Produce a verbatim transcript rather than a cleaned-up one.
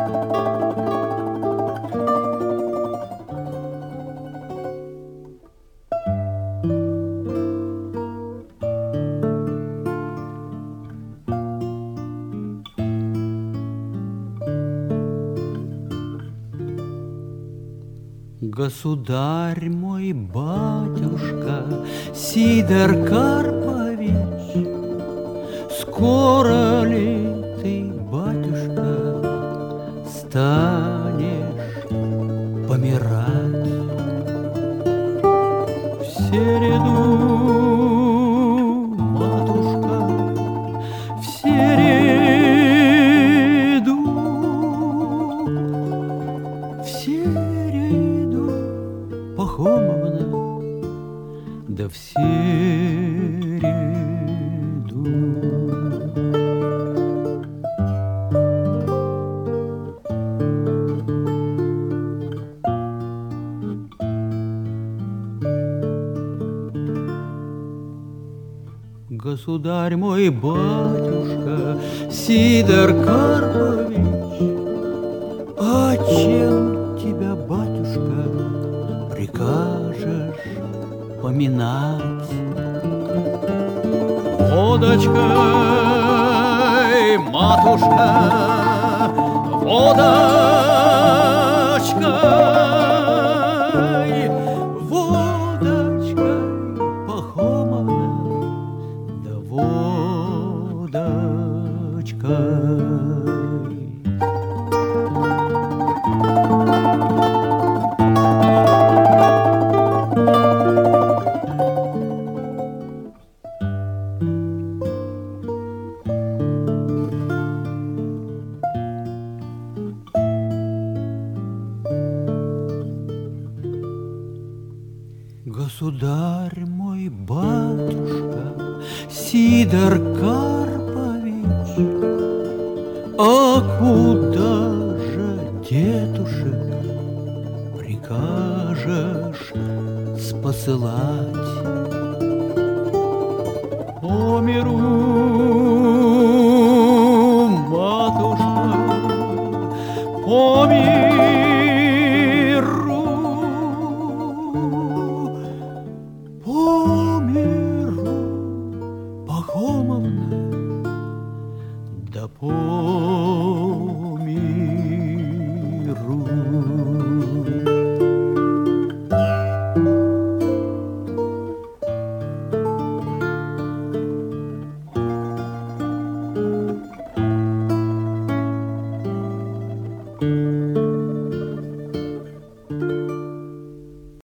Государь мой, батюшка Сидор Карпович, скоро ли ты, батюшка, станешь помирать? В середу, матушка, в середу, в середу, Пахомовна, да в середу. Государь мой, батюшка Сидор Карпович, а чем тебя, батюшка, прикажешь поминать? Водочкой, матушка, водочкой, водочкой, Пахомовна, да водочкой. Государь мой, батюшка Сидор Карпович, а куда же, дедушек, прикажешь спосылать? По миру, матушка, по миру, по миру, Пахомовна, да по миру. Thank you.